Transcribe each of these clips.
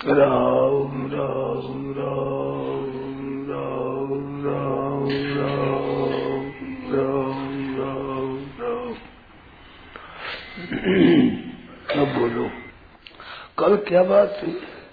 राम राम राम राम राम राम राम राम राम। अब बोलो, कल क्या बात थी?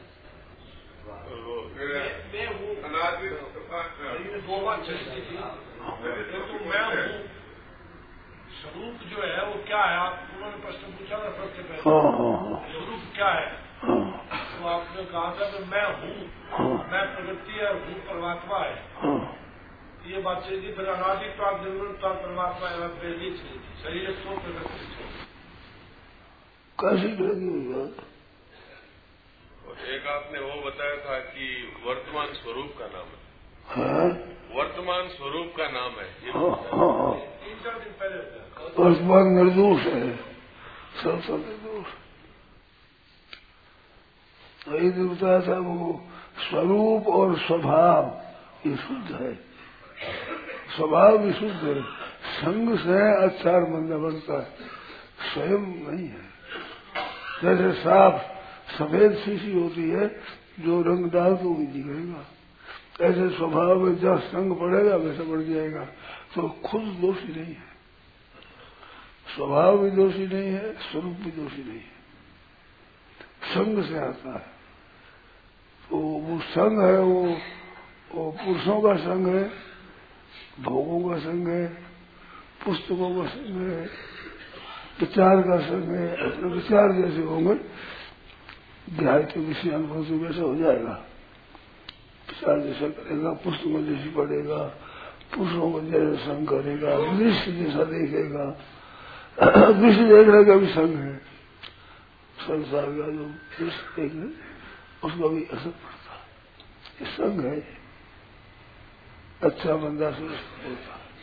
स्वरूप जो है वो क्या है? आप उन्होंने प्रश्न पूछा था सबसे पहले। स्वरूप क्या है? तो आपने कहा था कि मैं हूँ, मैं प्रगति है, हूँ परमात्मा है। ये बात चली थी। फिर अनादित्वाद निर्गुणत्वाद परमात्मा पहले चली थी। शरीर सो प्रगति सो कैसी लगी बात? एक आपने वो बताया था कि वर्तमान स्वरूप का नाम है। वर्तमान स्वरूप का नाम है। 3-4 दिन पहले वर्तमान निर्दोष है, सब निर्दोष। यही तो बताया था वो स्वरूप और स्वभाव ये शुद्ध है। स्वभाव भी शुद्ध है, संग से आचार मंदा बनता है, स्वयं नहीं है। जैसे साफ सफेद शीशी होती है, जो रंग डाल तो भी दिखेगा, ऐसे स्वभाव में जहाँ संग पड़ेगा वैसा बढ़ जाएगा। तो खुद दोषी नहीं है, स्वभाव भी दोषी नहीं है, स्वरूप भी दोषी नहीं है, संग से आता है। तो वो संग है, वो पुरुषों का संग है, भोगों का संग है, पुस्तकों का संग है, विचार का संग है। अपने विचार जैसे होंगे ध्यान के विषय अनुभव से वैसा हो जाएगा। विचार जैसा करेगा, पुस्तकों जैसी पढ़ेगा, पुरुषों को जैसा संग करेगा, दृश्य जैसा देखेगा। दृश्य देखने का भी संग है, संसार का जो दृश्य देखने उसका भी असर पड़ता है, ये संग है। अच्छा बंदा से होता है।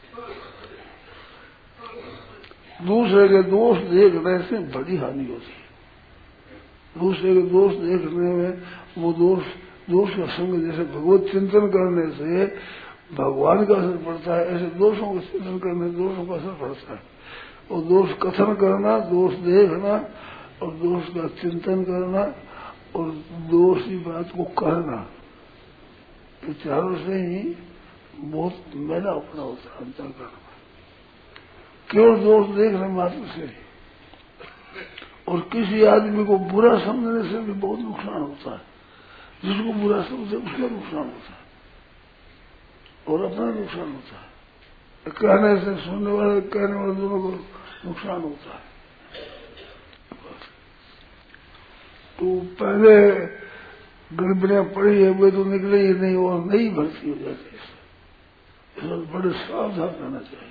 दूसरे के दोष देखने से बड़ी हानि होती है। दूसरे के दोष देखने में वो दोष का संग, जैसे भगवत चिंतन करने से भगवान का असर पड़ता है, ऐसे दोषों का चिंतन करने से दोषों का असर पड़ता है। और दोष कथन करना, दोष देखना और दोष का चिंतन करना और दोष की बात को करना, ये चारों से ही बहुत मैला अपना होता है अंतःकरण में। केवल दोष देखने मात्र से और किसी आदमी को बुरा समझने से भी बहुत नुकसान होता है। जिसको बुरा समझे उसका नुकसान होता है और अपना नुकसान होता है। कहने से सुनने वाले कहने वाले दोनों को नुकसान होता है। तो पहले गड़बड़ियां पड़ी है वे तो निकले ही नहीं और नई भर्ती हो जाती है। इसमें बड़े सावधान रहना चाहिए।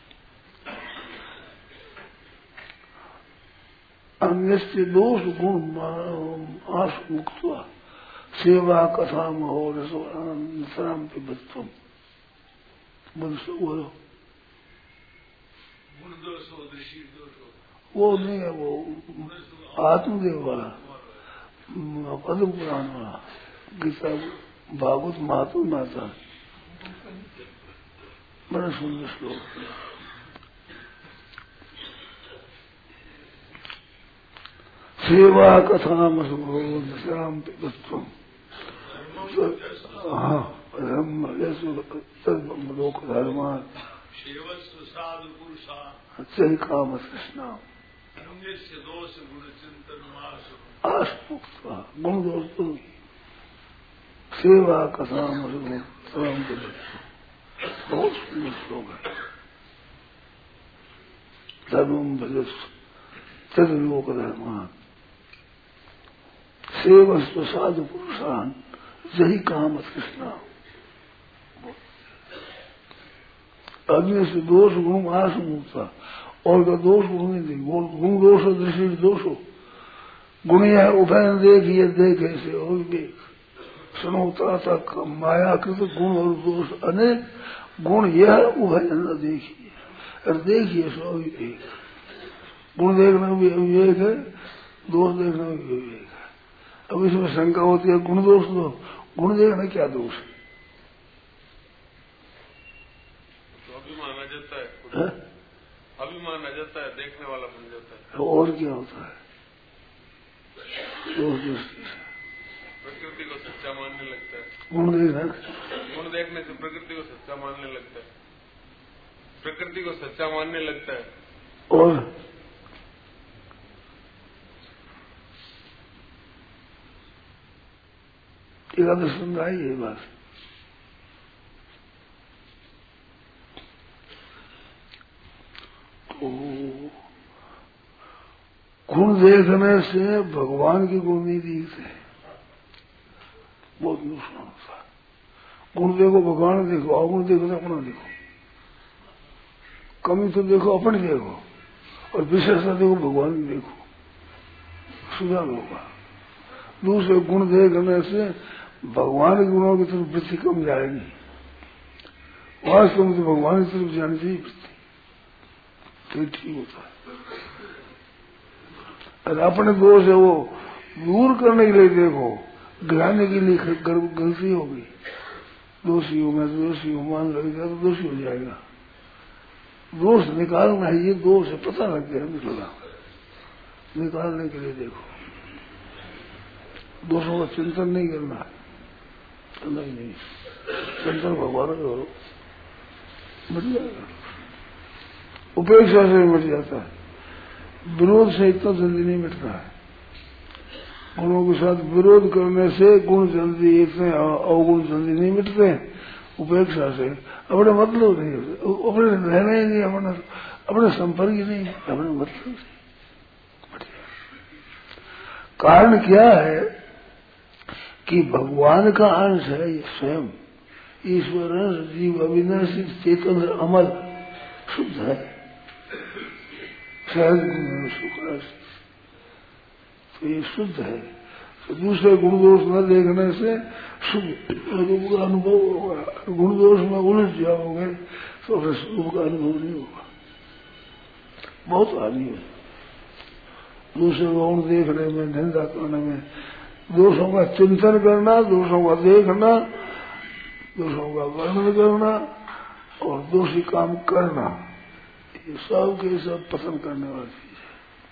अन्य दोष गुण आश मुक्त सेवा कथा महोर सराम के बच्चों बोलो। वो नहीं है, वो आत्मदेव वाला पद्म पुराण वाला गीता भागवत महात्मा माता, बड़ा सुंदर श्लोक। सेवा कथा मसुराम पिबत्वम। हाँ, लोक धर्मान सही काम कृष्णा आसमुक्त गुण दोष सेवा कथा मसुराम पिबत्वम। बहुत सुंदर श्लोक है। धर्मम भजस तद लोक धर्मान सेवस्तु साधु पुरुषान यही काम कृष्णा। अग्नि से दोष गुण आस मुक्ता और का दोष गुण नहीं, गुण दोष दृष्टि दोषो गुण है उभय देखिए देखे से और देख सुनोता तक मायाकृत गुण और दोष अनेक गुण यह उभय न देखिए और देखिए सो एक। गुण देखना भी विवेक है, दोष देखना भी विवेक है। अब इसमें शंका होती है गुण दोष दो, गुण देखना क्या दोष है? तो अभिमान आ जाता है, अभिमान आ जाता है, देखने वाला बन जाता है। और क्या होता है? दोष दृष्टि से प्रकृति को सच्चा मानने लगता है। गुण देखने से प्रकृति को सच्चा मानने लगता है, प्रकृति को सच्चा मानने लगता है। और एकादश समझाई ये बात। तो गुण देखने से भगवान के गुण नहीं दिखते, बहुत नुकसान होता है। गुण देखो भगवान देखो, अवगुण देखो तो अपना देखो, कमी तो देखो अपनी देखो, और विशेषता देखो भगवान की देखो, सुधार होगा। दूसरे गुण देखने से भगवान के गुणों की तरफ वृत्ति कम जाएगी, वास्तव में तो भगवान की तरफ जानी चाहिए वृत्ति, तो ठीक होता है। और अपने दोष है वो दूर करने के लिए देखो, गिराने के लिए गलती होगी, दोषी हूं मैं, दोषी हूं मान लगेगा तो दोषी हो जाएगा। दोष निकालना है, ये दोष है, पता लग गया निकला, निकालने के लिए देखो, दोषों का चिंतन नहीं करना है, नहीं चिंतन भगवान का करो, मिट जाएगा, उपेक्षा से मिट जाता है। विरोध से इतना जल्दी नहीं मिटता है, गुणों के साथ विरोध करने से गुण जल्दी, इतने अवगुण जल्दी नहीं मिटते। उपेक्षा से अपने मतलब नहीं, अपने रहना ही नहीं, अपने संपर्क ही नहीं, अपने मतलब नहीं। कारण क्या है कि भगवान का अंश है ये स्वयं, ईश्वर अंश, जीव अविनाशी चेतन अमल शुद्ध है, सहज गुण सुख, तो ये शुद्ध है। तो दूसरे गुण दोष न देखने से शुभ रूप का अनुभव होगा, गुण दोष में उलझ जाओगे तो फिर स्वरूप का अनुभव नहीं होगा, बहुत हानि है। दूसरे गुण देखने में, निंदा करने में, दोषों का चिंतन करना, दोषों का देखना, दोषों का वर्णन करना और दोषी काम करना, ये सब के सब पसंद करने वाली चीज है।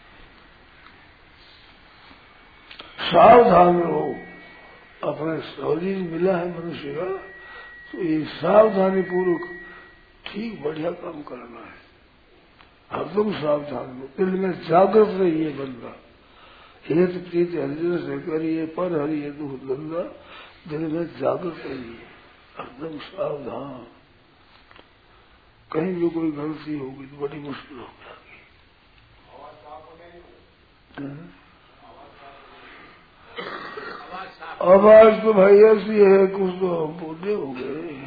सावधान रहो, अपने शरीर मिला है मनुष्य का, तो ये सावधानी पूर्वक ठीक बढ़िया काम करना है, हरदम सावधान हो, दिल में जागृत रहिए बंदा, हेत प्रीत हरिजन से करिए पर हरिये दुख धंधा, दिल में जागृत रहिए, हरदम सावधान, कहीं भी कोई गलती होगी तो बड़ी मुश्किल हो जाएगी। आवाज तो भाई ऐसी है, कुछ तो हम बूढ़े हो गए,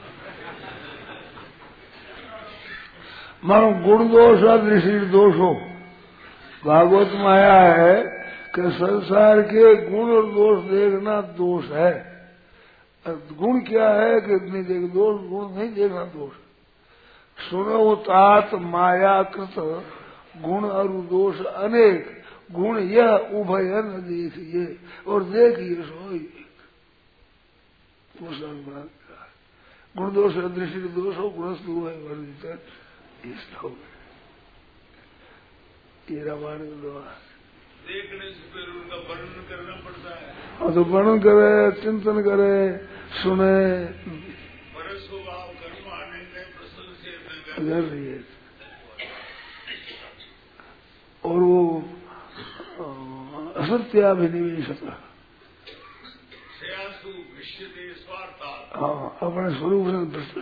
मानो गुण दोष और दृष्टि दोष हो। भागवत में आया है कि संसार के गुण और दोष देखना दोष है, गुण क्या है कि नहीं देख दोष, गुण नहीं देखना दोष। सुनो तात माया कृत गुण और दोष अनेक, गुण यह उभय न देखिए और देखिए सो गुण दोष दृष्टि दोष हो, गुणस्तु वर्जित, ये रामायण का द्वारा देखने से फिर उनका वर्णन करना पड़ता है। हाँ तो वर्णन करे, चिंतन करे, सुने, स्वभाव कर्म आनंद प्रसन्न से कर रही है। और वो असत्याभिनिवेशता, हाँ अपने स्वरूप से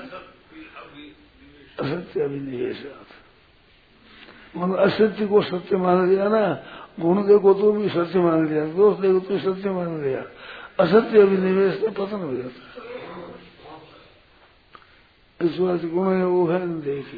असत्य अभिनिवेश, मतलब असत्य को सत्य मान लिया ना, गुण देखो तो भी सत्य मान लिया, दोष देखो तो सत्य मान लिया, असत्य अभिनिवेश से पतन हो जाता है। इस बात गुण है वो है देखिए,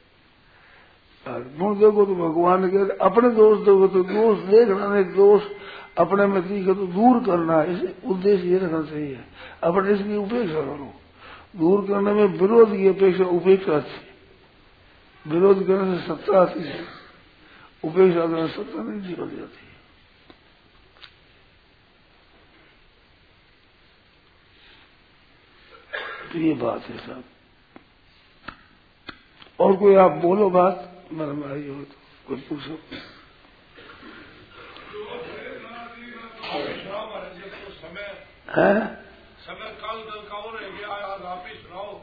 गुण देखो तो भगवान के, अपने दोष देखो तो दोष देखना नहीं, दोष अपने में दिखे तो दूर करना, इसे उद्देश्य ये रखना चाहिए। अपने इसकी उपेक्षा करो, दूर करने में विरोध की अपेक्षा उपेक्षा थी, विरोध करने से सत्ता आती है, उपेक्षा करने से सत्ता नहीं निकल जाती। तो ये बात है साहब। और कोई आप बोलो बात, मन में आई हो तो कुछ पूछो। समय है? समय काल का और रह गया, आज आप ही सुनाओ।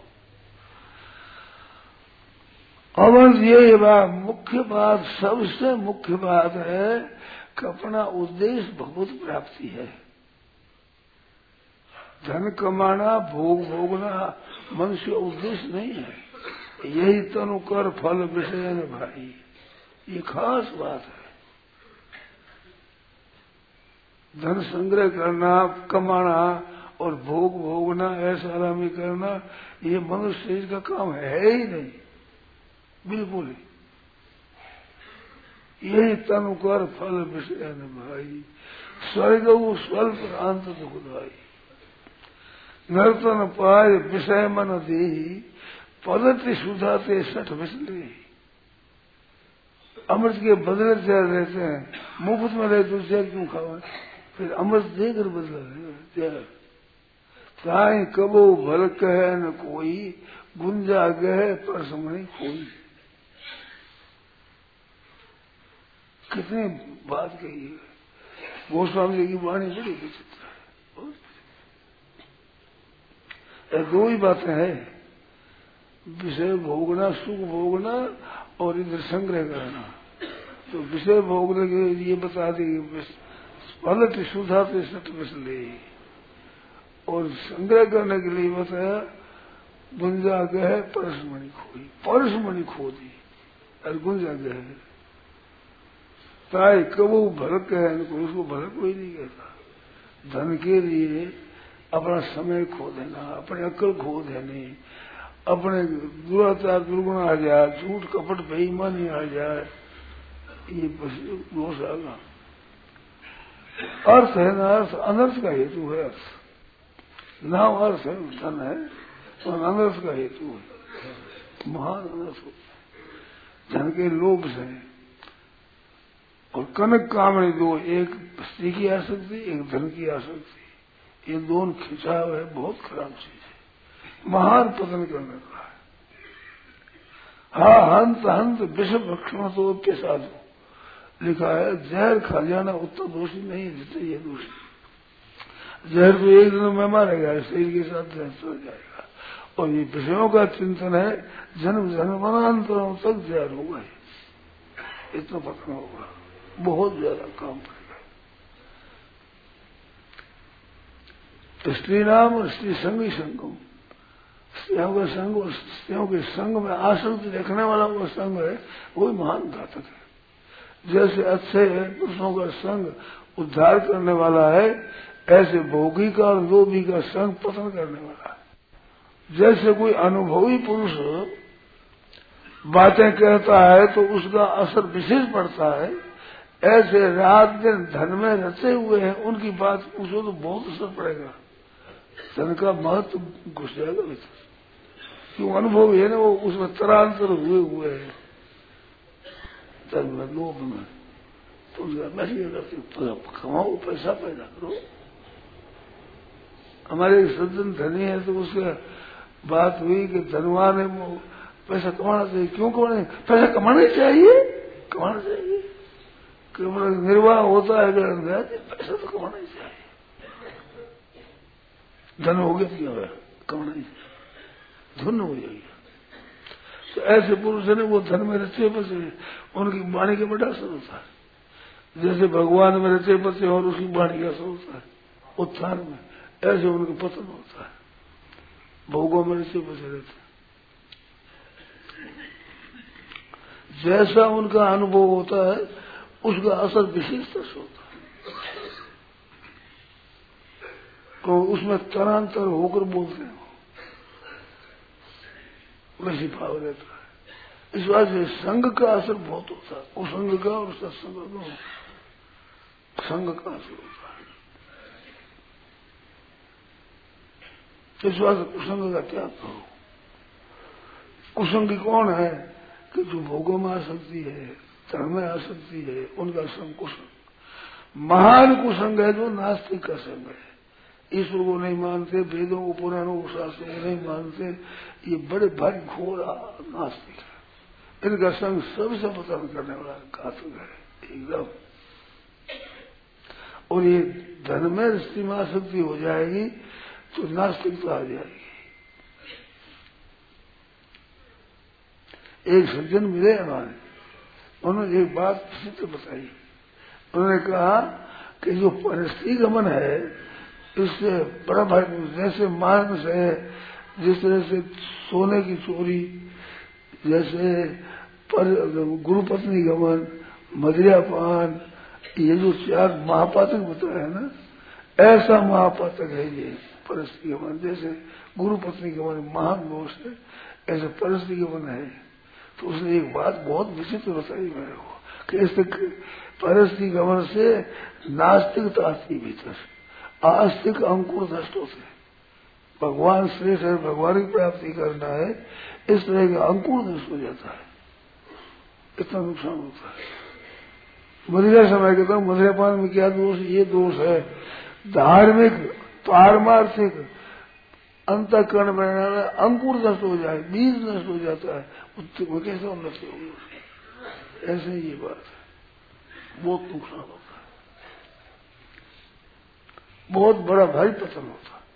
अब ये बात मुख्य बात, सबसे मुख्य बात है कि अपना उद्देश्य भगवत प्राप्ति है। धन कमाना, भोग भोगना मनुष्य उद्देश्य नहीं है। यही तनु कर फल विषय न भाई, ये खास बात है। धन संग्रह करना, कमाना और भोग भोगना, ऐसा आरामी करना, ये मनुष्य शरीर का काम है ही नहीं, बिल्कुल ही। यही तनु कर फल विषय न भाई, स्वर्ग स्वल्प अंत दुखदाई। नर्तन पाय विषय मन देही, पदति सुधाते सठ विसले। अमृत के बदले जहर रहते हैं, मुफ्त में रहे तो जहर क्यों खावा? फिर अमृत देकर बदला जहर। ताई कबो भल कहे न कोई, गुंजा गहे पर समझ कोई। कितनी बात कही है गोस्वामी जी की वाणी, बड़ी विचित्र है। दो ही बातें हैं, विषय भोगना, सुख भोगना और इधर संग्रह करना। तो विषय भोगने के लिए बता देंगे पलट सुधा पे सट ले, और संग्रह करने के लिए बताया गुंजा गए परसमणि खोई, परसमणि खो दी और गुंजा गए। ताई कबू भरक है, उसको भरक कोई नहीं कहता। धन के लिए अपना समय खो देना, अपने अक्ल खो देने, अपने दुराचार दुर्गुण आ जाए, झूठ कपट बेईमानी आ जाए, ये दोष आगा। अर्थ है ना, अर्थ अनर्थ का हेतु है। अर्थ नाम अर्थ है, धन है और अनर्थ का हेतु है, महान अनर्थ होता है धन के लोभ से। और कनक कामणी दो, एक स्त्री की आसक्ति, एक धन की आसक्ति, ये दोनों खिंचाव है, बहुत खराब चीज है, महान पतन करने का है। हाँ, हंत हंत विषम भक्षण तो के साधु लिखा है, जहर खा जाना उतना दोषी नहीं है जितना ये दोषी। जहर तो एक दिन में मारेगा, शरीर के साथ जहर चल जाएगा। और ये विषयों का चिंतन है, जन्म जन्मांतरों तक जहर होगा, इतना पतन होगा, बहुत ज्यादा काम करेगा। स्त्री नाम और स्त्री संग ही संगम, स्त्रियों का संग और स्त्रियों के संग में आसक्ति रखने वाला वो संग है, वही महान घातक है। जैसे अच्छे पुरुषों का संग उद्धार करने वाला है, ऐसे भोगी का और लोभी का संग पतन करने वाला है। जैसे कोई अनुभवी पुरुष बातें कहता है तो उसका असर विशेष पड़ता है, ऐसे रात दिन धन में रचे हुए हैं, उनकी बात पूछो तो बहुत असर पड़ेगा, धन का महत्व घुस जाएगा भीतर। क्यों? अनुभव है ना, वो उसमें तरांतर हुए हैं धन में, लोभ में। तो मैसेज करते कमाओ, पैसा पैदा करो। हमारे एक सज्जन धनी है, तो उसका बात हुई कि धनवान है, वो पैसा कमाना चाहिए। क्यों कमाना? पैसा कमाना ही चाहिए, कमाना चाहिए, निर्वाह होता है, पैसा तो कमाना ही चाहिए। धन हो गया क्या है, कमाना ही चाहिए, धुन हो जाएगी। तो ऐसे पुरुष ने वो धन में रचे बसे, उनकी वाणी का बड़ा असर होता है। जैसे भगवान में रचे बसे और उसकी वाणी का असर होता है उत्थान में, ऐसे उनका पतन होता है, भोगों में रचे बसे रहते। जैसा उनका अनुभव होता है, उसका असर विशेषता से होता है, तो उसमें तरांतर होकर बोलते हैं, वैसी भाव रहता है। इस बात से संग का असर बहुत होता है, कुसंग का और सत्संग का, संग का असर होता है। इस बात से कुसंग का त्याग करो। कुसंगी कौन है? कि जो भोगों में आसक्ति है, धर्म में आसक्ति है, उनका संग कुसंग। महान कुसंग है जो नास्तिक का संग है, ईश्वर को नहीं मानते, वेदों को, पुराणों को, शास्त्रों को नहीं मानते, ये बड़े भारी घोर नास्तिक है। इनका संग सबसे पतन करने वाला घातक है एकदम। और ये धन में स्त्री में आसक्ति हो जाएगी तो नास्तिकता आ जाएगी। एक सज्जन मिले हमारे, उन्होंने एक बात प्रसिद्ध बताई। उन्होंने कहा कि जो परस्त्री गमन है इससे बड़ा भाई, जैसे मांस है, जिस तरह से सोने की चोरी, जैसे गुरुपत्नी गमन, मदिरापान, ये जो 4 महापातक बताया है ना, ऐसा महापातक है ये परस्त्री गमन। जैसे गुरुपत्नी गमन महान दोष है, ऐसे परस्त्री गमन है। तो उसने एक बात बहुत विचित्र बताई मेरे को कि इस परस्त्री गमन से नास्तिकता आती भीतर, आस्तिक अंकुर नष्ट होते। भगवान श्रेष्ठ है, भगवान की प्राप्ति करना है, इस तरह का अंकुर नष्ट हो जाता है, इतना नुकसान होता है। मदिरा समय कहता हूँ मदिरापान में क्या दोष, ये दोष है धार्मिक पारमार्थिक अंतःकरण में अंकुर नष्ट हो जाए, बीज नष्ट हो जाता है, वो कैसे उन्नति होगी? ऐसे ही ये बात है, बहुत नुकसान होता है, बहुत बड़ा भारी पतन होता है।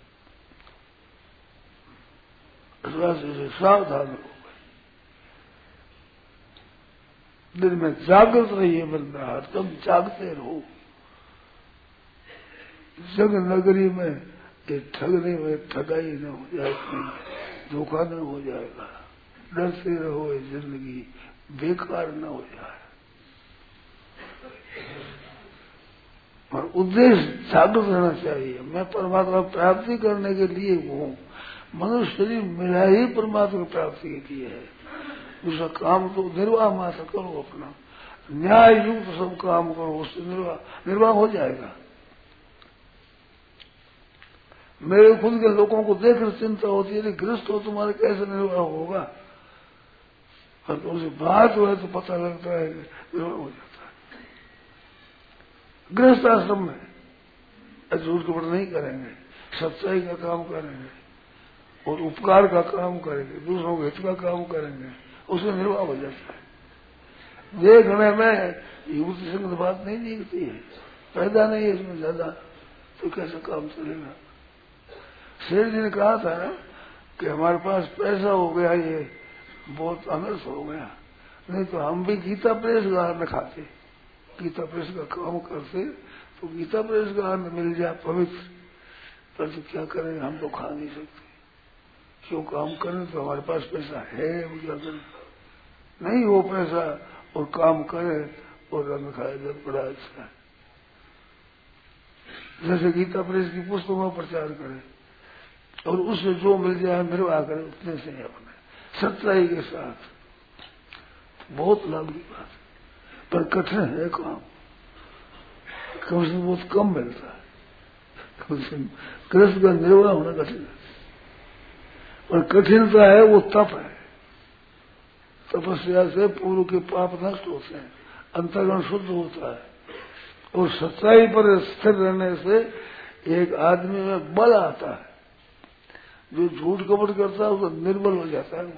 इस बात से सावधान हो गए। दिन में जागृत रहिए बंदा, तुम जागते रहो। जग नगरी में ये ठगने में ठगाई न हो जाए, धोखा न हो जाएगा। डरते रहो, ये जिंदगी बेकार न हो जाए। और उद्देश्य जागृत रहना चाहिए। मैं परमात्मा प्राप्ति करने के लिए हूँ, मनुष्य शरीर मिला ही परमात्मा प्राप्ति के लिए है। दूसरा काम तो निर्वाह मात्र करो, अपना न्याय युक्त सब काम करो, उससे निर्वाह हो जाएगा। मेरे खुद के लोगों को देखकर चिंता होती है, गृहस्थ हो तुम्हारे कैसे निर्वाह होगा, और तुमसे बात हुआ तो पता लगता है निर्वाह हो जाता है। गृहस्थ आश्रम में झूठ कपट नहीं करेंगे, सच्चाई का काम करेंगे और उपकार का काम करेंगे, दूसरों के हित का काम करेंगे, उसमें निर्वाह हो जाता है। देखने में युवती संग बात नहीं दिखती है, पैदा नहीं है इसमें ज्यादा, तो कैसे काम चलेगा? शेर जी ने कहा था ना कि हमारे पास पैसा हो गया, ये बहुत अनर्थ हो गया, नहीं तो हम भी गीता प्रेस का अन्न खाते, गीता प्रेस का काम करते तो गीता प्रेस का अन्न मिल जाए पवित्र। पर तो क्या करें, हम तो खा नहीं सकते। क्यों काम करें, तो हमारे पास पैसा है, वो क्या करें? नहीं वो पैसा और काम करे और अन्न खाए तो बड़ा अच्छा है। जैसे गीता प्रेस की पुस्तकों का प्रचार करें और उससे जो मिल जाए निर्वाह करें, उतने से अपने सच्चाई के साथ, बहुत लाभ की बात है। पर कठिन है काम, कम से बहुत कम मिलता है। कम से कम कृष्ण का निर्वाह होना कठिन है, और कठिनता है वो तप है। तपस्या से पूर्व के पाप नष्ट होते हैं, अंतर्गण शुद्ध होता है, और सच्चाई पर स्थिर रहने से एक आदमी में बल आता है। जो झूठ कपट करता है वो निर्बल हो जाता है। वो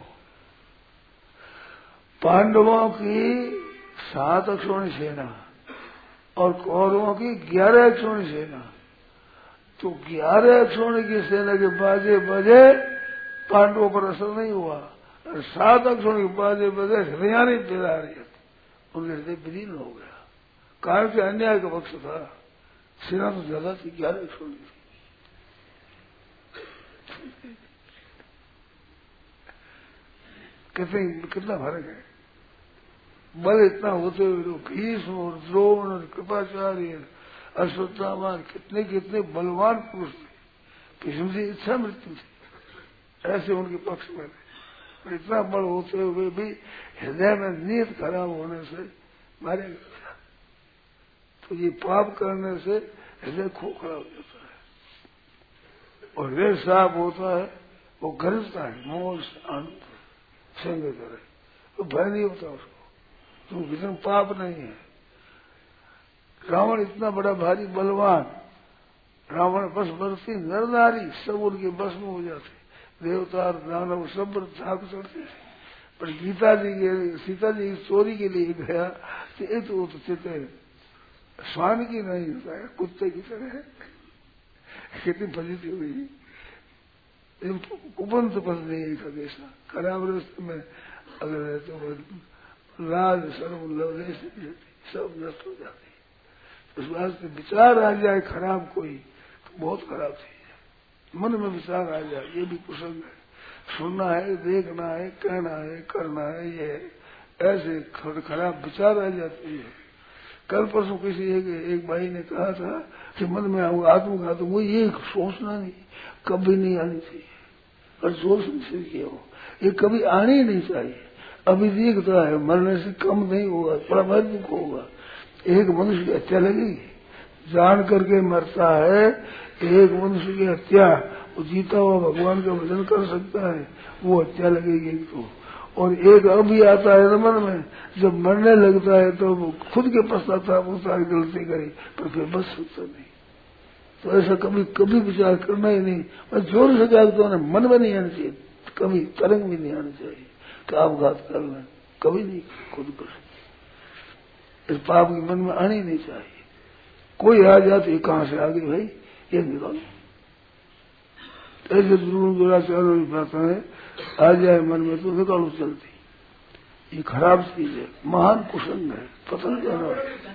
पांडवों की 7 अक्षौणी सेना और कौरवों की 11 अक्षौणी सेना, तो 11 अक्षौणी की सेना के बाजे बजे पांडवों पर असर नहीं हुआ, और 7 अक्षौणी के बाजे बजे हृदयानी पिला रही, उनके हृदय विलीन हो गया। कारण से अन्याय का पक्ष था, सेना तो ज्यादा थी, 11 अक्षौणी थी। कितना फर्क है, बल इतना होते हुए भीष्म और द्रोण और कृपाचार्य अश्वत्थामा कितने कितने बलवान पुरुष थे। भीष्म की इच्छा मृत्यु थी, ऐसे उनके पक्ष में थे, इतना बल होते हुए भी हृदय में नीयत खराब होने से मारे गए। तो ये पाप करने से हृदय खोखला हो जाता है, और हृदय साफ होता है, वो गरजता है, मोह आनंद संग करे, तो भय नहीं होता उसको, तो किसी पाप नहीं है। रावण इतना बड़ा भारी बलवान, रावण बस बरती नर नारी सब उनके बस में हो जाते, देवता दानव सब झाक चढ़ते थे। पर सीता जी की चोरी के लिए गया तो ये तो चित्र श्वान की नहीं होता है, कुत्ते की तरह है। कितनी फजीती हुई। उपन तपस नहीं खगेशा, खराब रास्ते में अगर है तो राज सर्व लवले से सब नष्ट हो जाती है। इस वास्ते विचार आ जाए खराब कोई तो बहुत खराब चीज है। मन में विचार आ जाए ये भी कुसंग है, सुनना है, देखना है, कहना है, करना है, ये ऐसे खराब विचार आ जाती है। कल परसों किसी एक भाई ने कहा था कि मन में आत्मघात वो ये सोचना नहीं, कभी नहीं आनी चाहिए और जोर से किया हो, ये कभी आनी ही नहीं चाहिए। अभी देखता है मरने से कम नहीं होगा, बड़ा बहुत दुख होगा। एक मनुष्य की हत्या लगेगी, जान करके मरता है। एक मनुष्य की हत्या, वो जीता हुआ भगवान का भजन कर सकता है, वो हत्या लगेगी एक तो। और एक अभी आता है न मन में, जब मरने लगता है तो वो खुद के पश्चाताप होता है गलती करी, पर फिर बच सकता नहीं। तो ऐसा कभी कभी विचार करना ही नहीं। मैं जोर से कहता हूँ मन में नहीं आना चाहिए, कभी तरंग भी नहीं आना चाहिए कि आपघात कर लें, कभी नहीं खुद कर। इस पाप की मन में आनी नहीं चाहिए। कोई आ जाती कहाँ से आ गई भाई, ये निकालो। ऐसे दुराचार बात है, आ जाए मन में तो निकालो चलती। ये खराब चीज है, महान कुसंग है, पता नहीं जाना।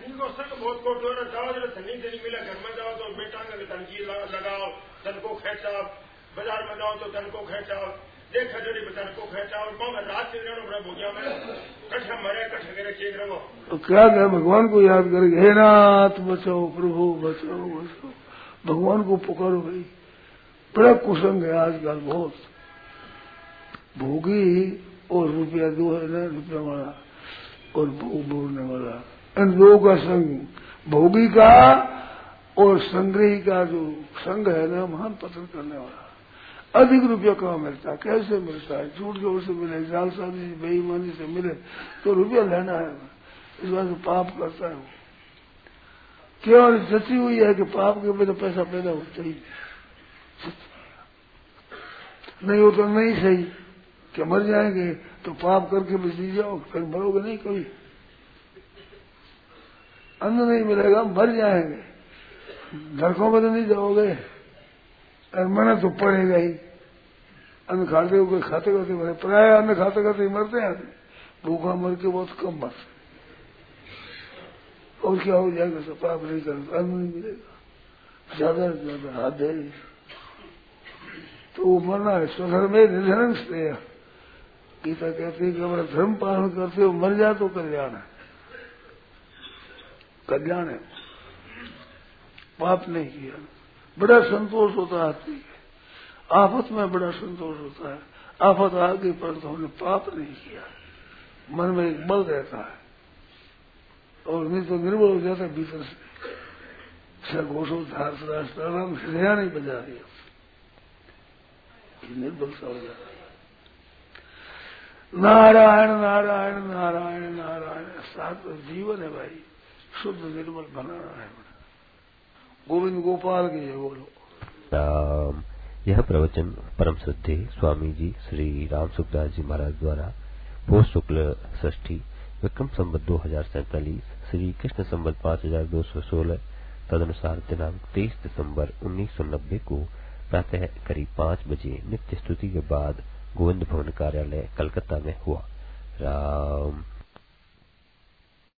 घर में जाओ तो बेटा धन की लगाओ, धन को खेचाओ, बाजार में जाओ तो धन को खेचाओ, देखा जोड़ी धन को खेचाओ, और रात से भोगिया में कठ मरे कठ करे चेक रहो। तो क्या है, भगवान को याद करके हे नाथ बचाओ, प्रभु बचाओ बचाओ, भगवान को पुकारो भाई। बड़ा कुसंग है आजकल बहुत। भोगी और रुपया दो है ना, रुपया वाला और भोग बोलने वाला, इन दो का संग, भोगी का और संग्रही का जो संग है ना, महान पतन करने वाला। अधिक रुपया कहाँ मिलता है, कैसे मिलता है, झूठ जोर से मिले, जालसाजी से, बेईमानी से मिले तो रुपया लेना है, इस बात से पाप करता है वो। केवल जची हुई है कि पाप के बिना पैसा पैदा होता ही नहीं हो तो नहीं सही कि मर जाएंगे तो पाप करके भी जी जाओ, फिर मरोगे नहीं कभी। अन्न नहीं मिलेगा, मर जाएंगे, नरकों में तो नहीं जाओगे, और मरना तो पड़ेगा ही। अन्न खाते हो कोई खाते खाते मरे, प्राय अन्न खाते खाते मरते हैं। भूखा मर के बहुत कम मरते, और क्या हो जाएगा, सब पाप नहीं करेंगे, अन्न नहीं मिलेगा, ज्यादा से ज्यादा हाथ है तो वो मरना है। स्वधर्म में निधन से गीता कहती है कि हमारा धर्म पालन करते हो मर जाए तो कल्याण है, कल्याण है, पाप नहीं किया। बड़ा संतोष होता है, आफत में बड़ा संतोष होता है। आफत आ गई पर तो हमने पाप नहीं किया, मन में एक बल रहता है, और नहीं तो निर्बल हो जाता है भीतर से। घोषो धार राष्ट्राराम हृदय नहीं बजा रही, निर्बल सा हो जाता है। नारायण नारायण नारायण नारायण सात जीवन है भाई, शुद्ध निर्मल बनाना है। गोविंद गोपाल की जय बोलो। राम। यह प्रवचन परम श्रद्धे स्वामी जी श्री राम सुखदास जी महाराज द्वारा पोष शुक्ल षष्ठी विक्रम संवत 2047 श्री कृष्ण संवत 5216 तदनुसार दिनांक 23 दिसंबर 1990 को प्रातः करीब 5 बजे नित्य स्तुति के बाद गोविंद भवन कार्यालय कलकत्ता में हुआ। राम।